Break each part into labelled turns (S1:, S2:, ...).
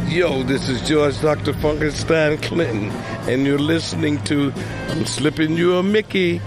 S1: Yo, this is George Dr. Funkenstein Clinton, and you're listening to I'm Slipping You a Mickey.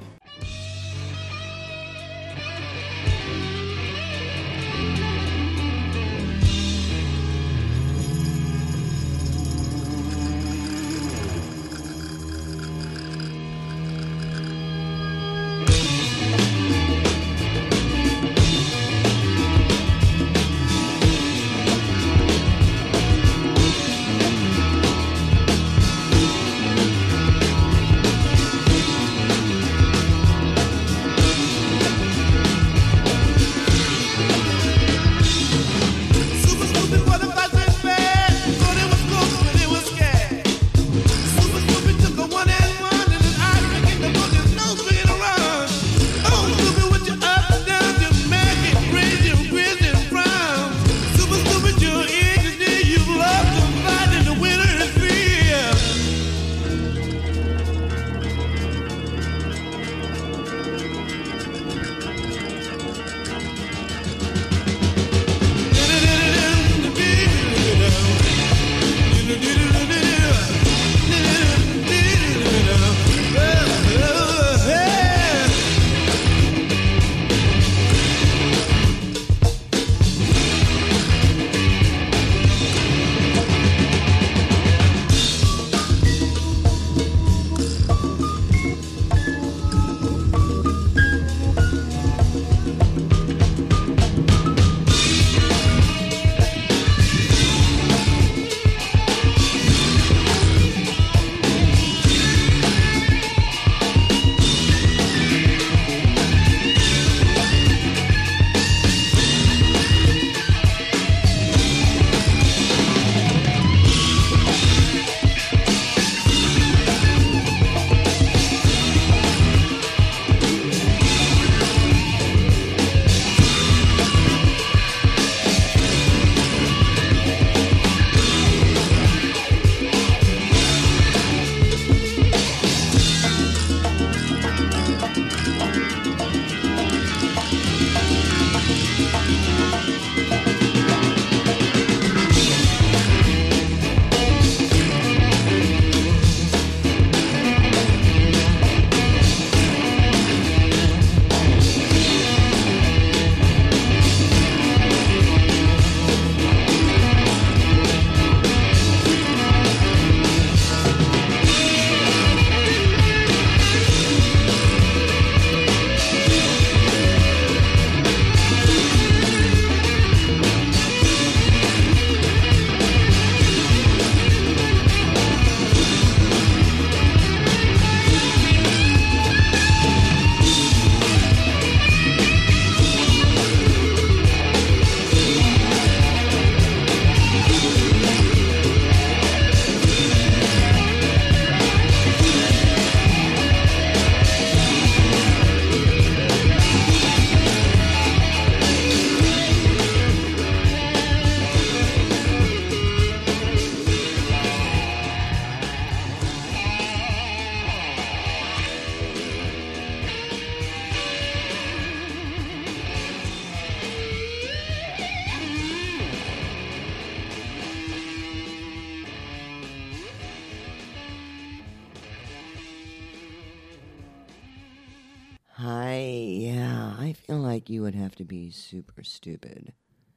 S2: I feel like you would have to be super stupid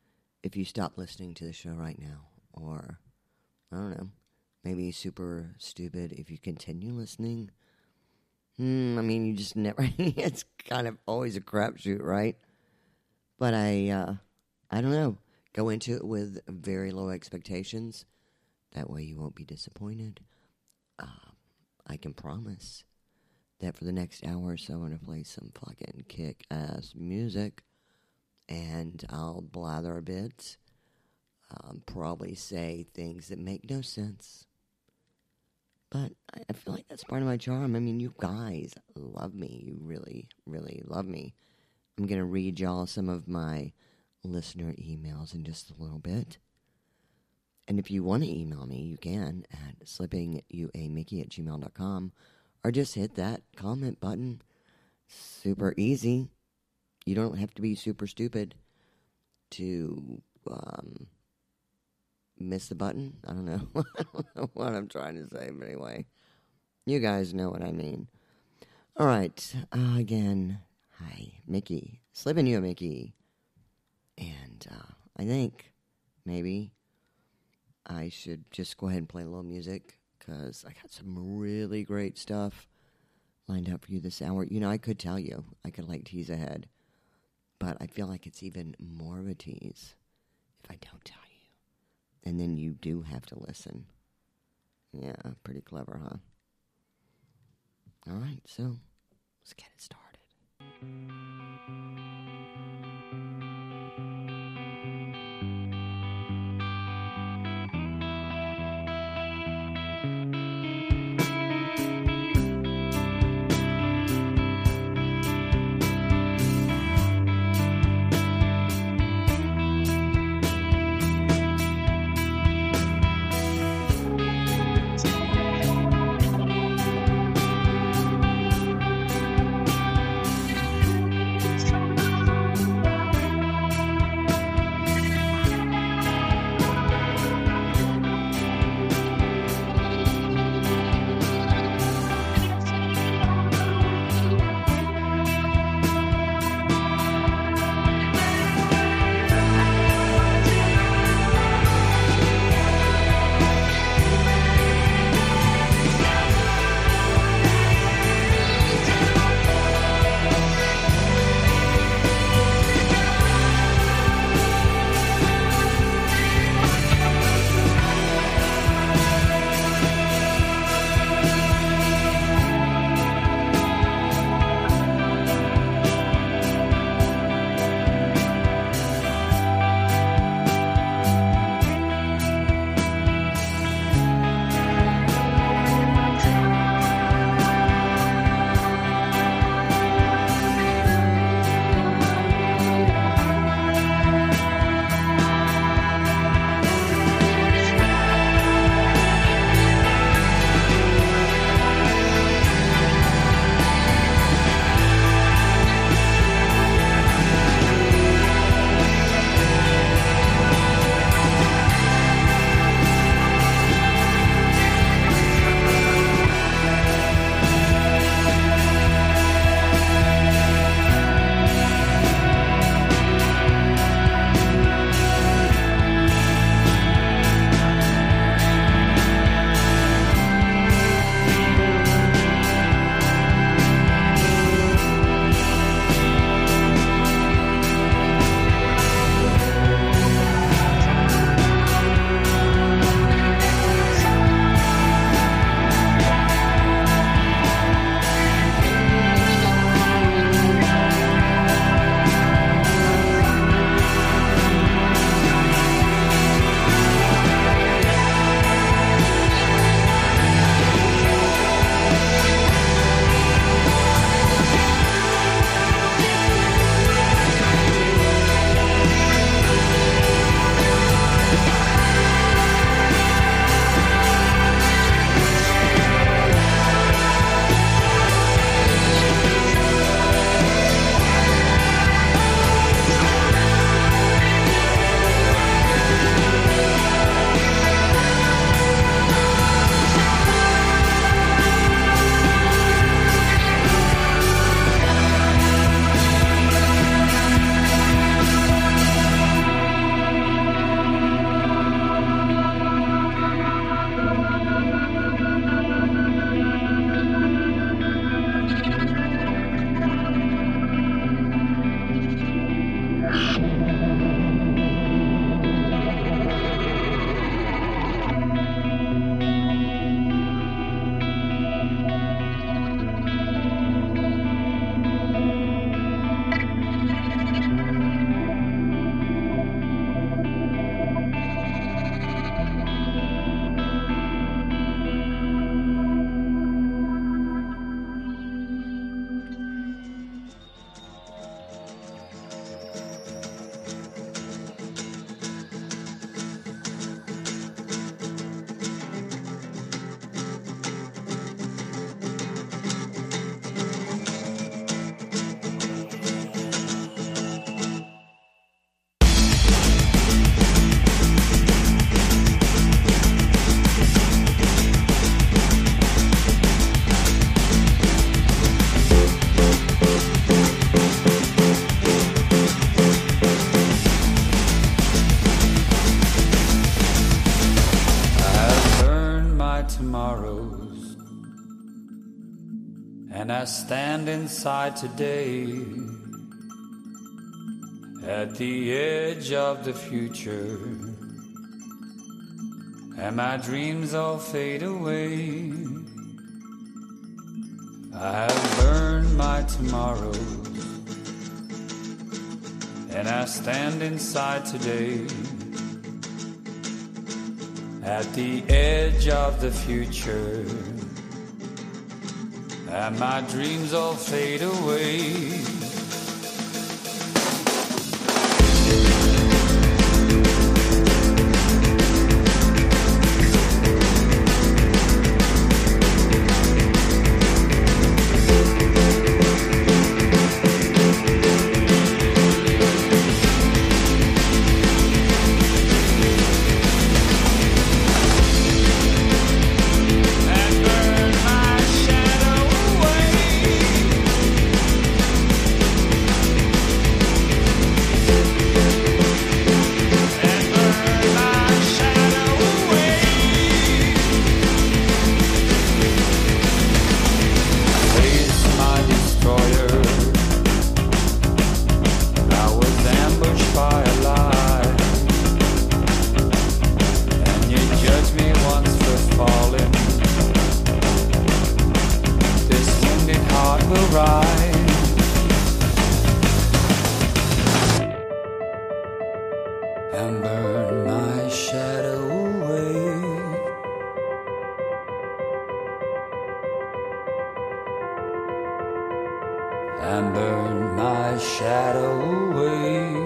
S2: if you stopped listening to the show right now. Or, I don't know, maybe super stupid if you continue listening. I mean, you just never, it's kind of always a crapshoot, right? But I don't know, go into it with very low expectations. That way you won't be disappointed. I can promise that for the next hour or so, I'm going to play some fucking kick-ass music, and I'll blather a bit, probably say things that make no sense, but I feel like that's part of my charm. I mean, you guys love me. You really, really love me. I'm going to read y'all some of my listener emails in just a little bit. And if you want to email me, you can at slippingyouamickey@gmail.com, or just hit that comment button. Super easy. You don't have to be super stupid to miss the button. I don't know. I don't know what I'm trying to say, but anyway. You guys know what I mean. All right. Again, hi, Mickey. Slipping you, Mickey. And I think maybe I should just go ahead and play a little music because I got some really great stuff lined up for you this hour. You know, I could tell you. I could like tease ahead. But I feel like it's even more of a tease if I don't tell you. And then you do have to listen. Yeah, pretty clever, huh? All right, so let's get it started.
S3: And I stand inside today at the edge of the future, and my dreams all fade away. I have burned my tomorrows, and I stand inside today at the edge of the future, and my dreams all fade away. And burn my shadow away. And burn my shadow away.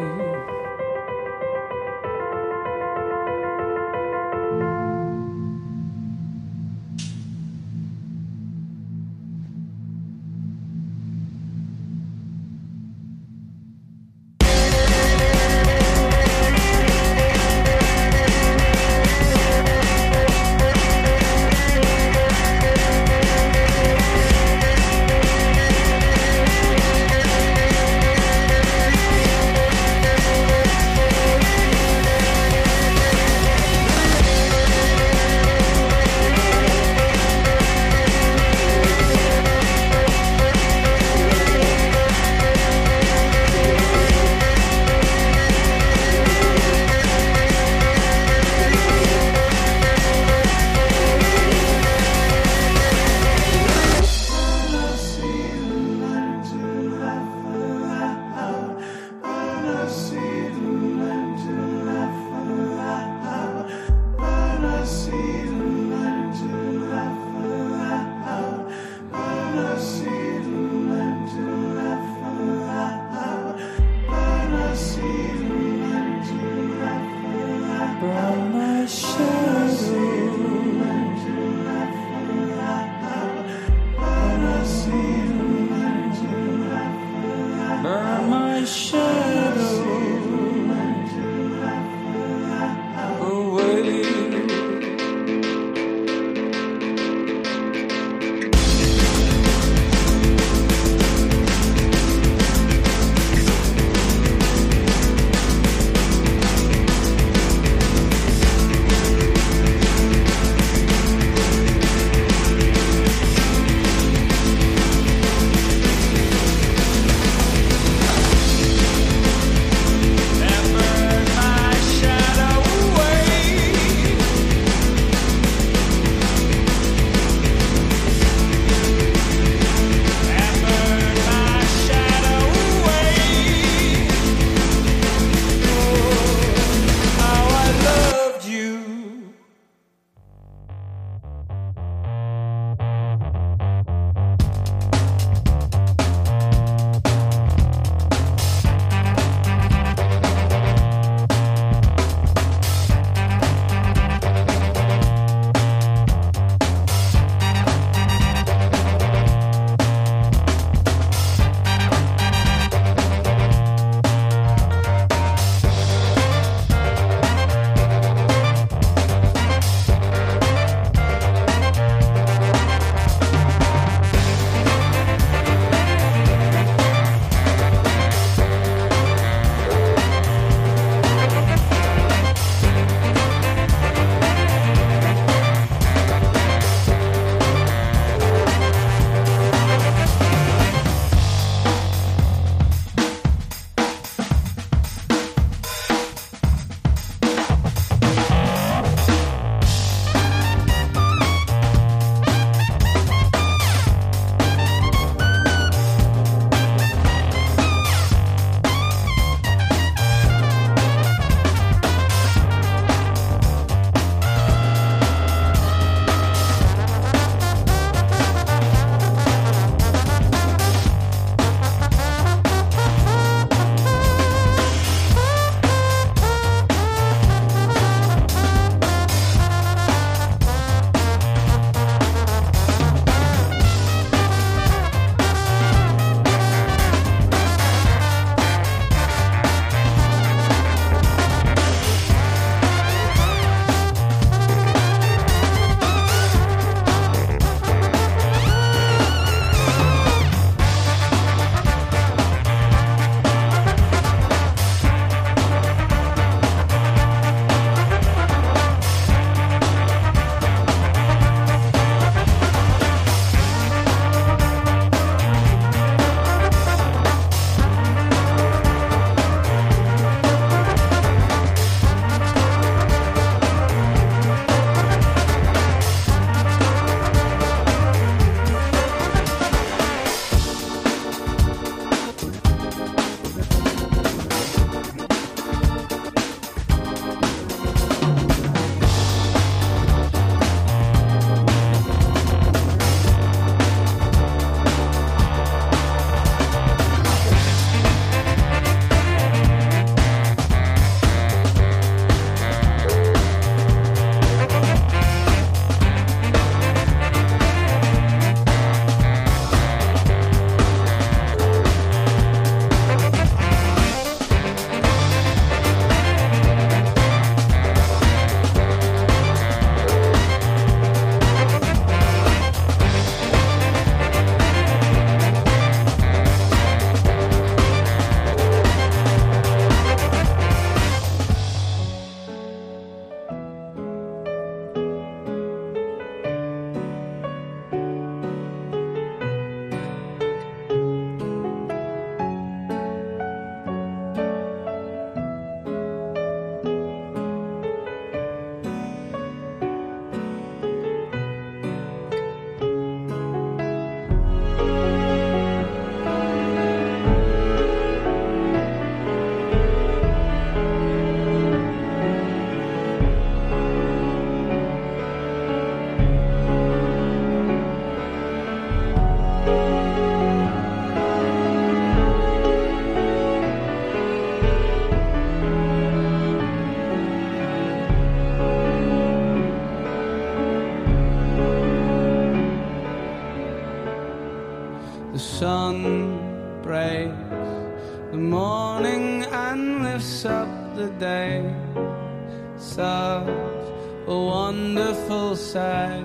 S3: day. Such a wonderful sight.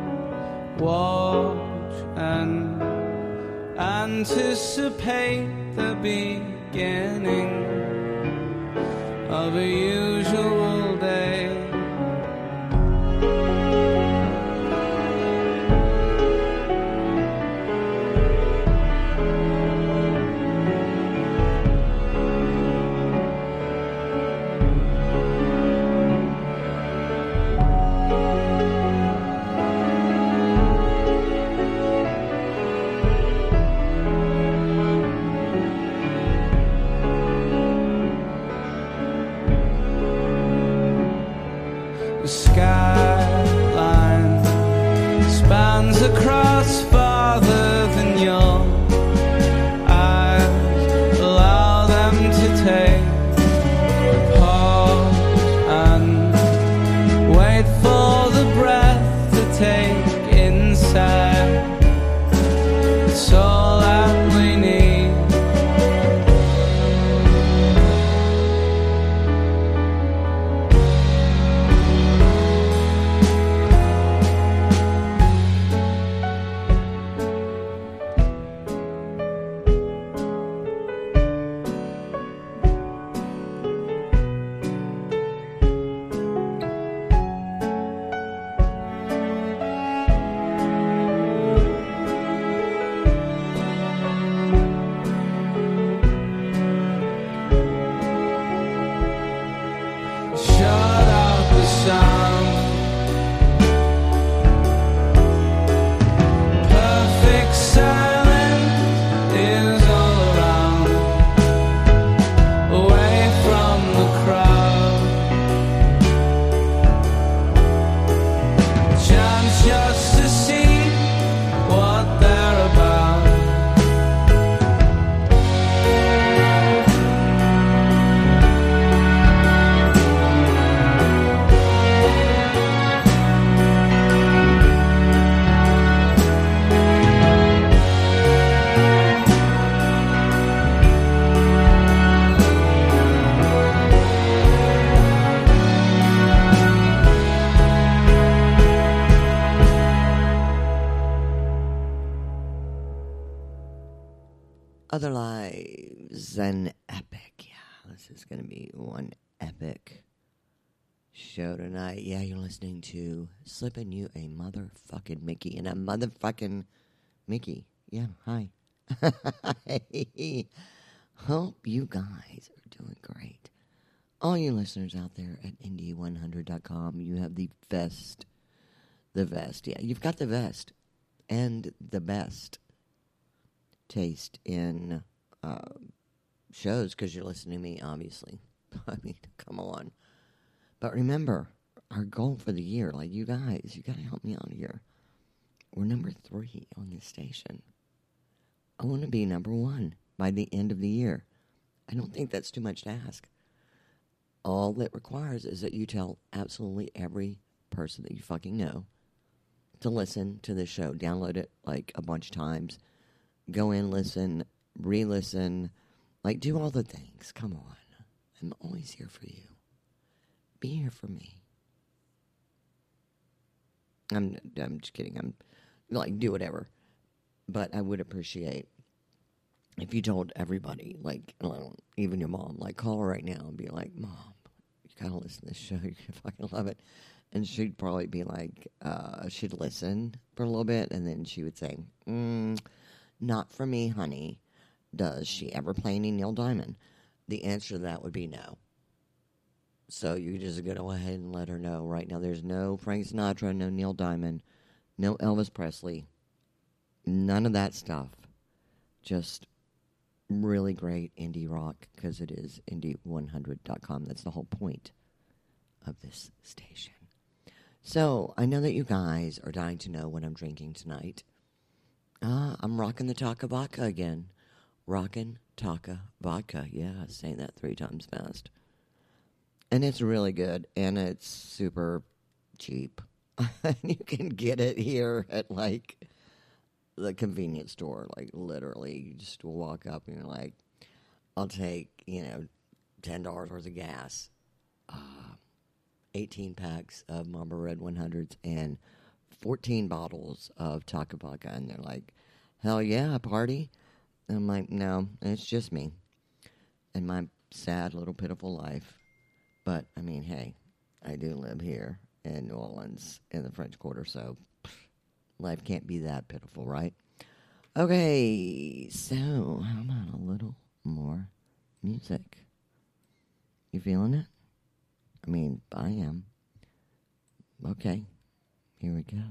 S3: Watch and anticipate the beginning of a usual day. The skyline spans across farther than your eyes allow them to take. Pause and wait for the breath to take inside. It's all that we need. Shut out the sound. Perfect silence is all around. Away from the crowd. Chance just to see what they're about.
S2: Other Lives, an epic. Yeah, this is going to be one epic show tonight. Yeah, you're listening to Slippin' You a Motherfucking Mickey. And a motherfucking Mickey. Yeah, hi. Hope you guys are doing great. All you listeners out there at indie100.com, you have the vest. The vest. Yeah, you've got the vest. And the best taste in shows because you're listening to me, obviously. I mean, come on. But remember, our goal for the year, like you guys, you got to help me out here. We're number 3 on this station. I want to be number 1 by the end of the year. I don't think that's too much to ask. All that requires is that you tell absolutely every person that you fucking know to listen to this show. Download it like a bunch of times. Go in, listen, re-listen, like do all the things. Come on. I'm always here for you. Be here for me. I'm just kidding. I'm like, do whatever. But I would appreciate if you told everybody, like, even your mom, like, call her right now and be like, Mom, you gotta listen to this show. You're gonna fucking love it. And she'd probably be like, she'd listen for a little bit, and then she would say, not for me, honey. Does she ever play any Neil Diamond? The answer to that would be no. So you just go ahead and let her know right now. There's no Frank Sinatra, no Neil Diamond, no Elvis Presley, none of that stuff. Just really great indie rock, because it is indie100.com. That's the whole point of this station. So I know that you guys are dying to know what I'm drinking tonight. I'm rocking the Taka Vodka again. Rockin' Taka Vodka. Yeah, saying that 3 times fast. And it's really good, and it's super cheap. You can get it here at, like, the convenience store. Like, literally, you just walk up and you're like, I'll take, $10 worth of gas. 18 packs of Marlboro Red 100s and 14 bottles of Taaka vodka. And they're like, hell yeah, a party? And I'm like, no, it's just me and my sad little pitiful life. But, I mean, hey, I do live here in New Orleans in the French Quarter, so life can't be that pitiful, right? Okay, so how about a little more music? You feeling it? I mean, I am. Okay, here we go.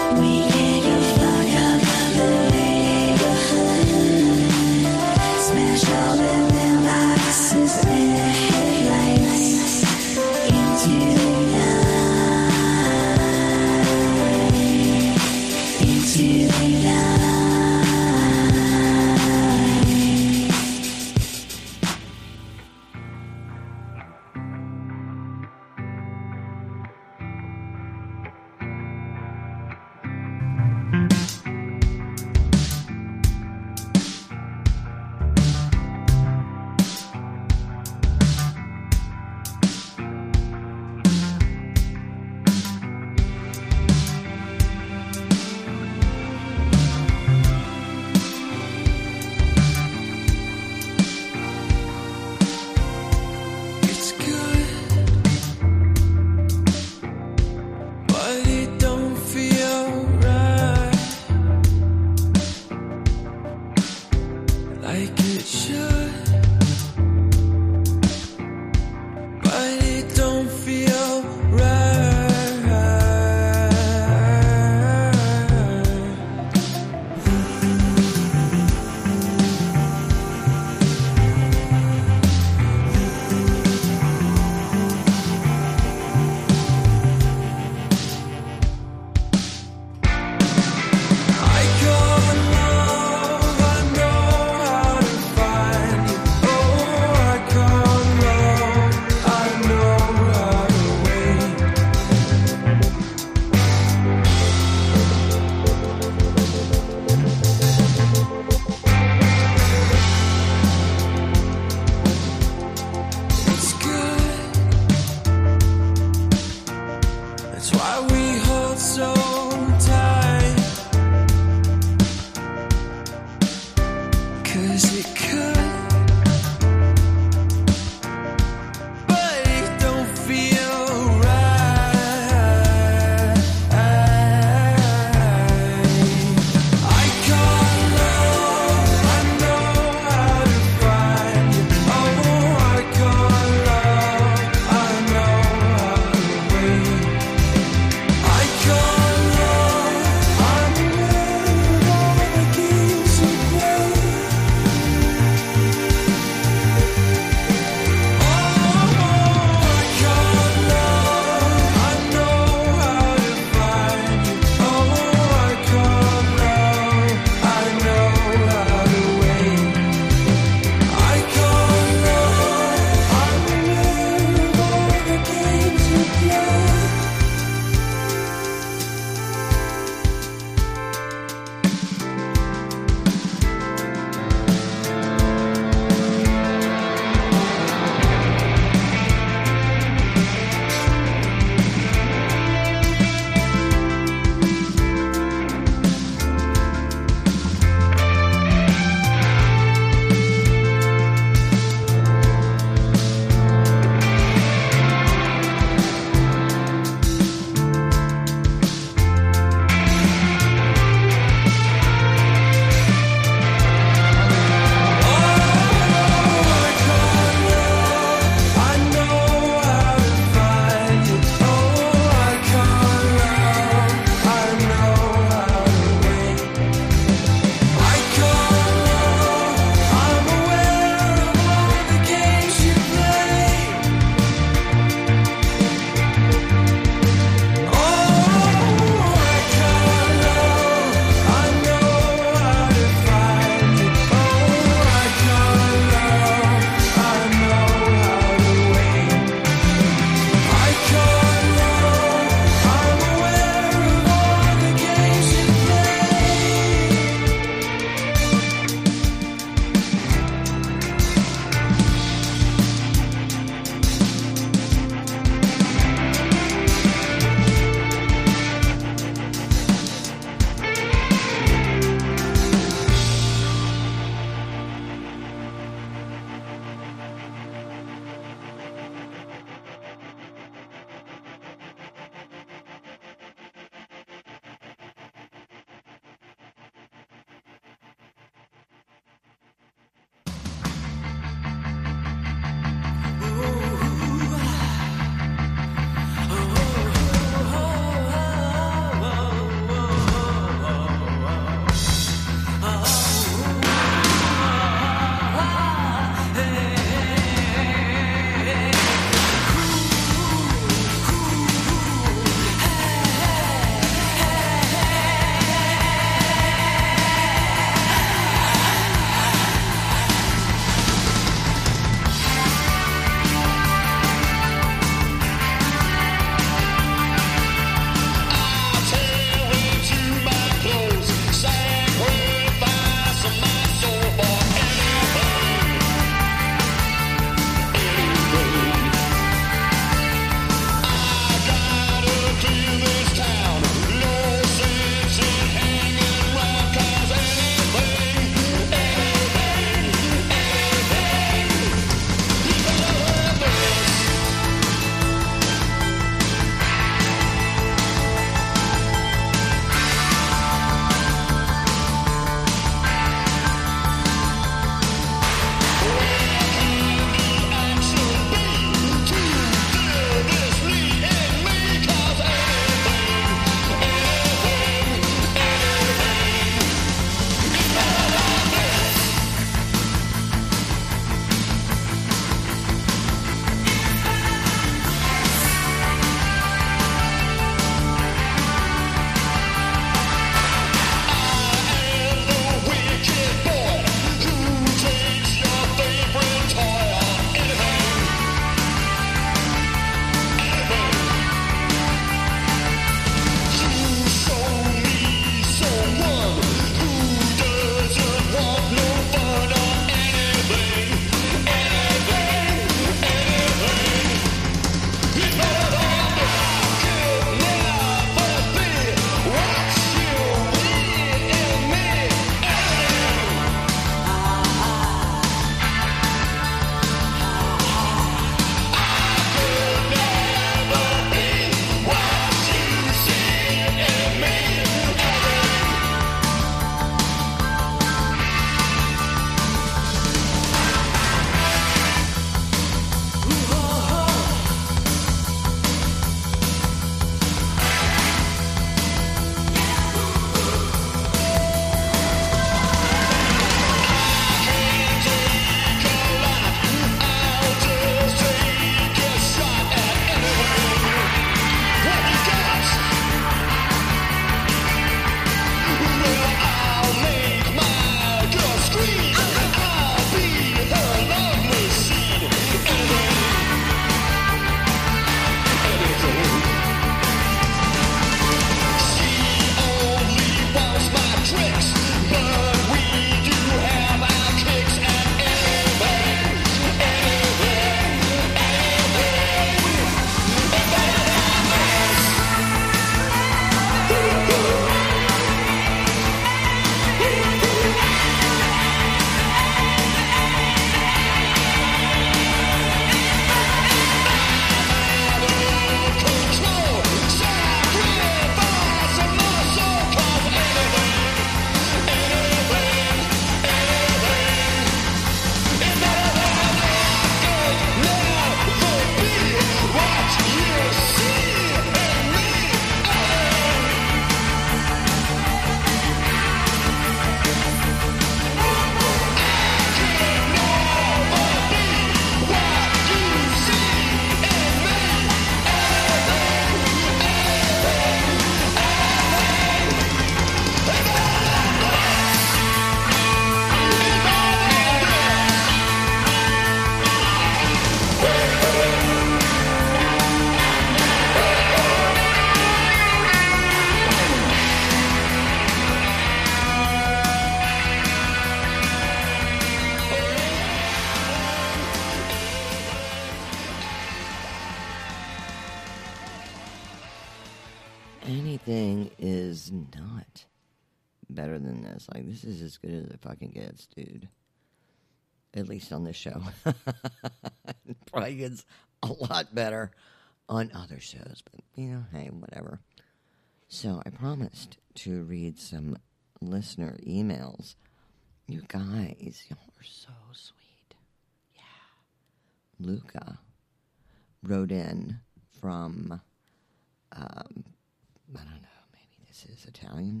S2: is not better than this. Like, this is as good as it fucking gets, dude. At least on this show. It probably gets a lot better on other shows. But, hey, whatever. So, I promised to read some listener emails. You guys, y'all are so sweet. Yeah. Luca wrote in from, I don't know, maybe this is Italian.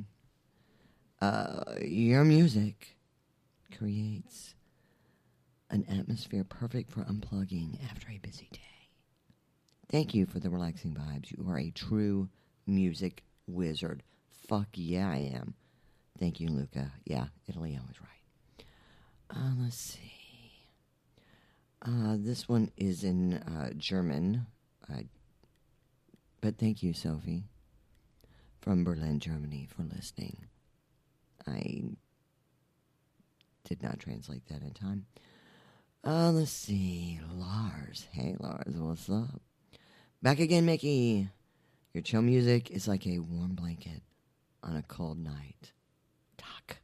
S2: Your music creates an atmosphere perfect for unplugging after a busy day. Thank you for the relaxing vibes. You are a true music wizard. Fuck yeah, I am. Thank you, Luca. Yeah, Italy, I was right. Let's see. This one is in German. But thank you, Sophie, from Berlin, Germany, for listening. I did not translate that in time. Let's see. Lars. Hey, Lars, what's up? Back again, Mickey. Your chill music is like a warm blanket on a cold night. Talk,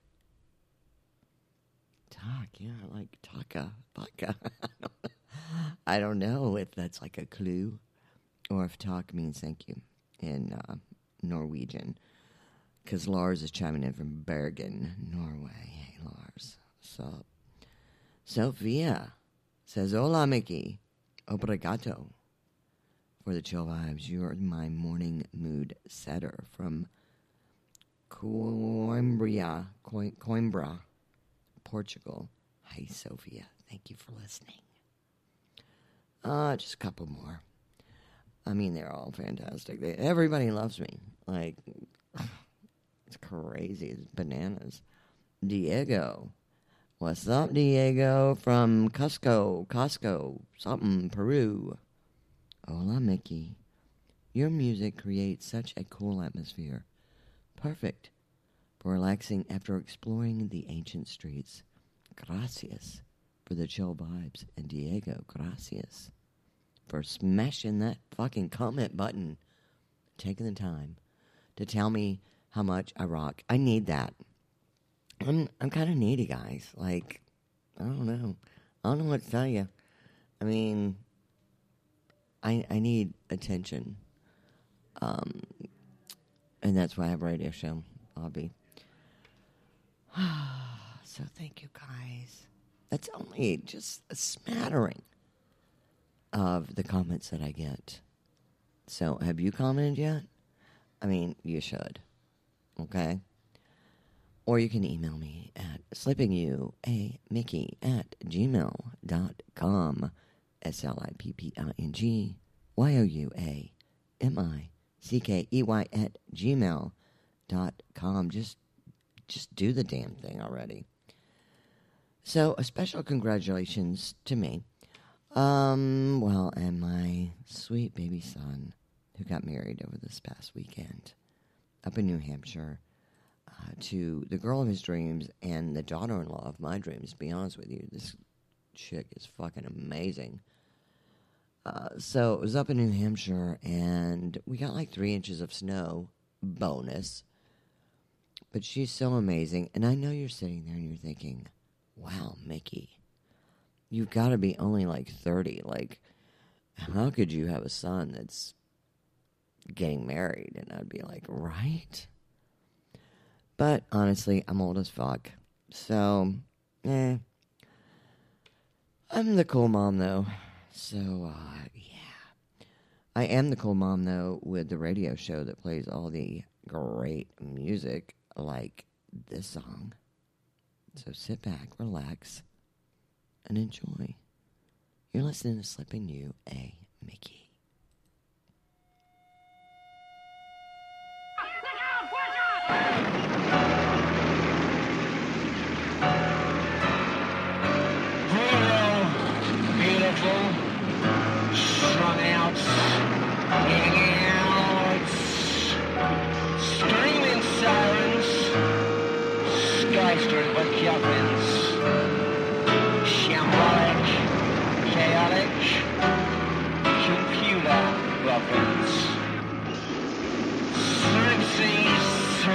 S2: yeah, like taka, baka. I don't know if that's like a clue or if talk means thank you in Norwegian. Because Lars is chiming in from Bergen, Norway. Hey, Lars. What's up? Sophia says, Hola, Mickey. Obrigado. For the chill vibes, you are my morning mood setter from Coimbra, Portugal. Hi, Sophia. Thank you for listening. Just a couple more. I mean, they're all fantastic. Everybody loves me. Like, it's crazy. It's bananas. Diego. What's up, Diego? From Cusco, something, Peru. Hola, Mickey. Your music creates such a cool atmosphere. Perfect for relaxing after exploring the ancient streets. Gracias for the chill vibes. And Diego, gracias for smashing that fucking comment button. Taking the time to tell me how much I rock. I need that. I'm kind of needy, guys. Like, I don't know. I don't know what to tell you. I mean, I need attention. And that's why I have a radio show, Obby. So thank you, guys. That's only just a smattering of the comments that I get. So, have you commented yet? I mean, you should. Okay? Or you can email me at slippingyouamickey@gmail.com. slippingyouamickey@gmail.com. Just do the damn thing already. So, a special congratulations to me. And my sweet baby son, who got married over this past weekend up in New Hampshire, to the girl of his dreams and the daughter-in-law of my dreams. To be honest with you, this chick is fucking amazing. So it was up in New Hampshire, and we got like 3 inches of snow, bonus. But she's so amazing, and I know you're sitting there and you're thinking, wow, Mickey, you've got to be only like 30. Like, how could you have a son that's getting married? And I'd be like, right? But honestly, I'm old as fuck. So, I'm the cool mom, though. So, yeah. I am the cool mom, though, with the radio show that plays all the great music, like this song. So sit back, relax, and enjoy. You're listening to Slippin' You, A. Mickey.
S3: Strung out, screaming sirens, skyscrapers with cabins, shambolic, chaotic, computer weapons,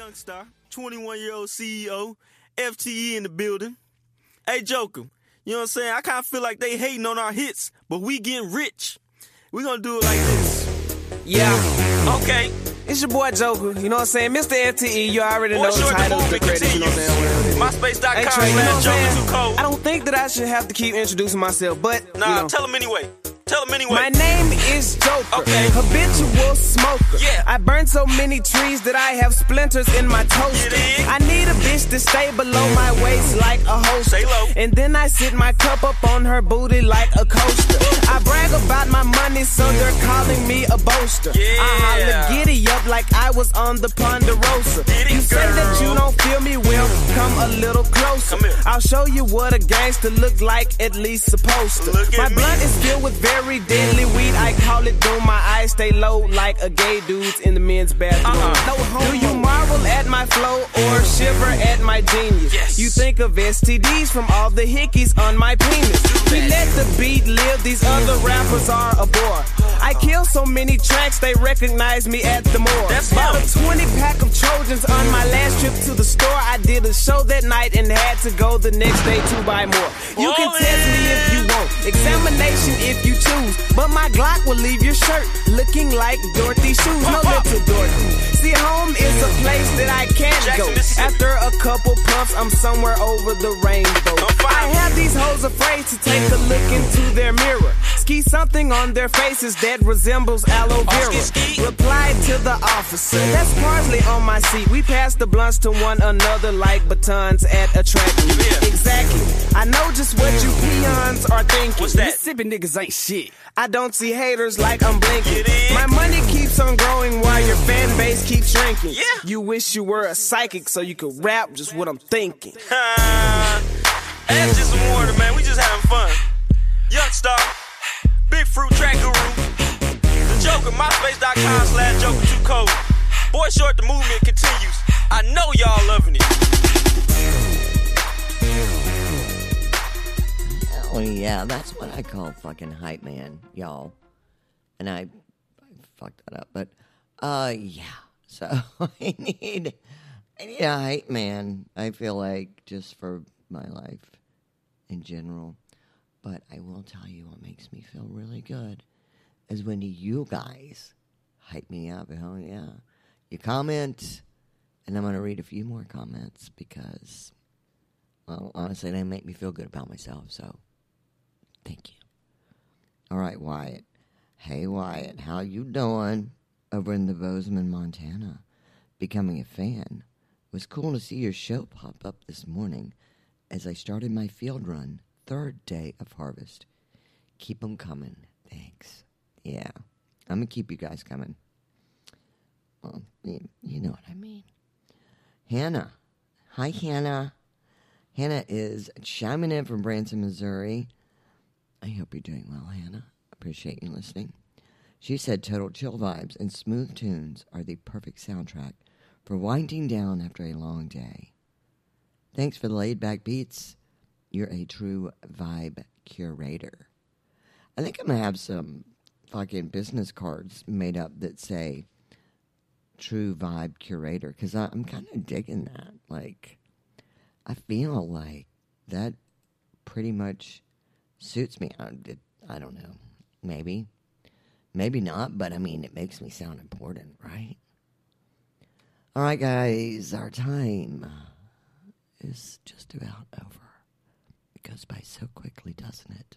S4: Youngstar, 21-year-old CEO, FTE in the building. Hey, Joker, you know what I'm saying? I kind of feel like they hating on our hits, but we getting rich. We gonna do it like this.
S3: Yeah.
S4: Okay.
S3: It's your boy Joker, you know what I'm saying? Mr. FTE, you already know
S4: Boy
S3: the
S4: Short, the
S3: title, the
S4: movement
S3: credits, you know what I'm saying?
S4: MySpace.com
S3: Hey, Trey, you know what I'm
S4: /Joker
S3: saying?
S4: Too Cold.
S3: I don't think that I should have to keep introducing myself, but,
S4: Nah,
S3: you know.
S4: tell him anyway. Tell him anyway.
S3: My name is Joker,
S4: Okay.
S3: habitual smoker.
S4: Yeah.
S3: I burn so many trees that I have splinters in my toaster.
S4: You dig?
S3: I need a bitch to stay below my waist like a holster.
S4: Stay low.
S3: And then I sit my cup up on her booty like a coaster. I brag about my money, so they're calling me a boaster.
S4: Yeah.
S3: I holler giddy up like I was on the Ponderosa.
S4: Get it,
S3: You say that
S4: girl.
S3: you don't feel me, well, come a little closer.
S4: Come here.
S3: I'll show you what a gangster look like, at least supposed to.
S4: Look at
S3: My
S4: me.
S3: blunt is filled with very deadly weed. I call it doom. My eyes stay low like a gay dude's in the men's bathroom. No homo. Do you marvel at my flow or shiver at my genius?
S4: Yes.
S3: You think of STDs from all the hickeys on my penis. We let the beat live. These other rappers are a bore. I kill so many tracks they recognize me at the morgue.
S4: That's
S3: Bought
S4: him.
S3: a 20-pack of Trojans on my last trip to the store. I did a show that night and had to go the next day to buy more. You can test me if you want, examination if you choose, but my Glock will leave your shirt looking like Dorothy's shoes. No little Dorothy. See, home is a place that I can't
S4: Jackson,
S3: go.
S4: Mississippi.
S3: After a couple puffs, I'm somewhere over the rainbow.
S4: Come find
S3: I
S4: me.
S3: have these hoes afraid to take a look into their mirror. Ski something on their faces that resembles aloe vera.
S4: ski.
S3: Replied to the officer, that's parsley on my seat. We pass the blunts to one another like batons at a track meet.
S4: Yeah.
S3: Exactly. I know just what you peons are thinking.
S4: What's that?
S3: Mississippi niggas ain't shit. I don't see haters like I'm blinking.
S4: Get in.
S3: My money keeps on growing while your fan base keeps shrinking.
S4: Yeah.
S3: You wish you were a psychic so you could rap just what I'm thinking.
S4: That's just some water, man. We just having fun. Youngstar, Big Fruit Track Guru, The Joker, MySpace.com /Joker Too Cold. Boy Short, the movement continues. I know y'all loving it.
S2: Oh yeah, that's what I call fucking hype man, y'all. And I fucked that up, but yeah. So I need a hype man. I feel like just for my life in general. But I will tell you what makes me feel really good is when you guys hype me up. Hell yeah. You comment, and I'm going to read a few more comments because, well, honestly, they make me feel good about myself, so thank you. All right, Wyatt. Hey, Wyatt, how you doing over in the Bozeman, Montana? Becoming a fan. It was cool to see your show pop up this morning as I started my field run. 3rd day of harvest. Keep them coming. Thanks. Yeah. I'm going to keep you guys coming. Well, you know what I mean. Hannah. Hi, Hannah. Hannah is chiming in from Branson, Missouri. I hope you're doing well, Hannah. Appreciate you listening. She said total chill vibes and smooth tunes are the perfect soundtrack for winding down after a long day. Thanks for the laid-back beats. You're a true vibe curator. I think I'm going to have some fucking business cards made up that say true vibe curator because I'm kind of digging that. Like, I feel like that pretty much suits me. I don't know. Maybe. Maybe not, but I mean, it makes me sound important, right? All right, guys, our time is just about over. It goes by so quickly, doesn't it?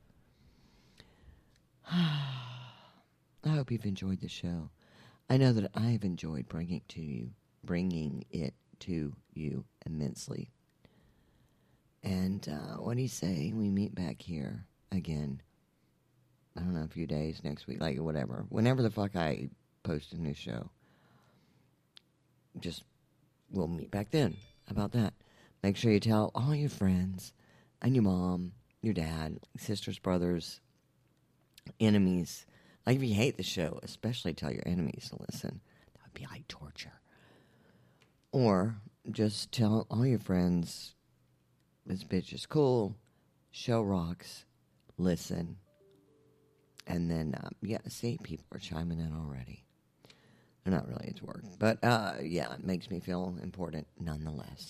S2: I hope you've enjoyed the show. I know that I've enjoyed bringing it to you immensely. And what do you say? We meet back here again. I don't know, a few days, next week, like whatever. Whenever the fuck I post a new show. Just, we'll meet back then. How about that? Make sure you tell all your friends and your mom, your dad, sisters, brothers, enemies. Like, if you hate the show, especially tell your enemies to listen. That would be like torture. Or just tell all your friends, this bitch is cool, show rocks, listen. And then, see, people are chiming in already. Not really, it's work. But, yeah, it makes me feel important nonetheless.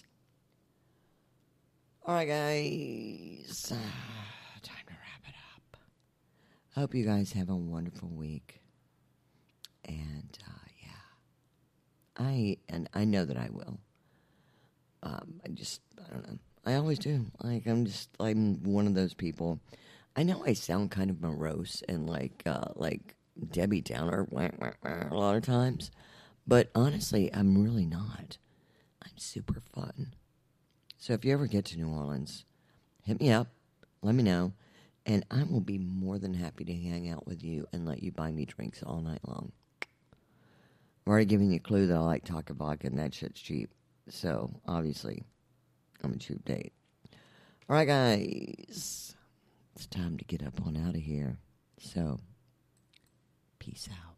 S2: All right, guys. Time to wrap it up. I hope you guys have a wonderful week. And, yeah. I know that I will. I don't know. I always do. Like, I'm one of those people. I know I sound kind of morose and like Debbie Downer a lot of times, but honestly, I'm really not. I'm super fun. So if you ever get to New Orleans, hit me up, let me know, and I will be more than happy to hang out with you and let you buy me drinks all night long. I've already given you a clue that I like Taco Vodka and that shit's cheap. So, obviously, I'm a cheap date. All right, guys. It's time to get up on out of here. So, peace out.